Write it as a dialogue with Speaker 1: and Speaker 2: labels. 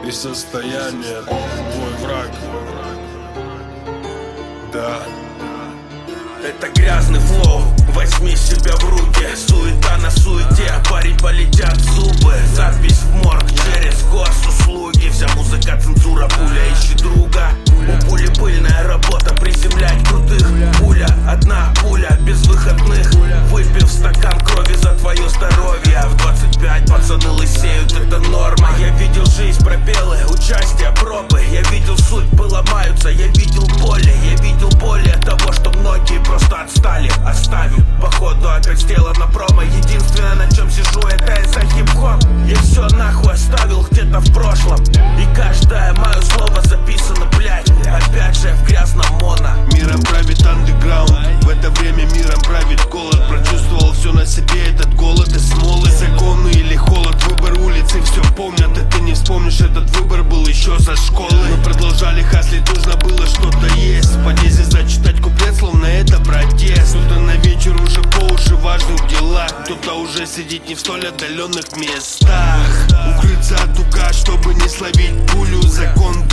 Speaker 1: и состояние твой враг. Да.
Speaker 2: Это грязный флоу, возьми себя в руки. Суета на суете, парень, полетят зубы. Запись в морг через госуслуги. Вся музыка, цензура, пуля, ищи друга. У пули пыльная работа, приземлять крутых. Пуля, одна пуля, без выходных. Выпив стакан крови за твое здоровье. В 25 пацаны лысеют, это норма. Я видел жизнь, пробелы, участие, пробы. Я видел судьбы ломаются, я видел боли. Я видел боли от того, что многие просто отстали. Оставил, походу опять сделано промо. Единственное, на чем сижу, это из-за хип-хоп. Я все нахуй оставил где-то в прошлом. И каждое мое слово записано, блять. Опять же в грязном моно.
Speaker 1: Миром правит андеграунд, в это время миром правит голод. Прочувствовал все на себе, этот голод и смолы. Законы или холод, выбор улицы, все помнят. И ты не вспомнишь, этот выбор был еще за школы. Мы продолжали хаслить, нужно было что-то есть. В подъезде зачитать куплет, словно это протест. Кто-то на вечер уже по уши в важных делах. Кто-то уже сидит не в столь отдаленных местах. Укрыться от ука, чтобы не словить пулю. Закон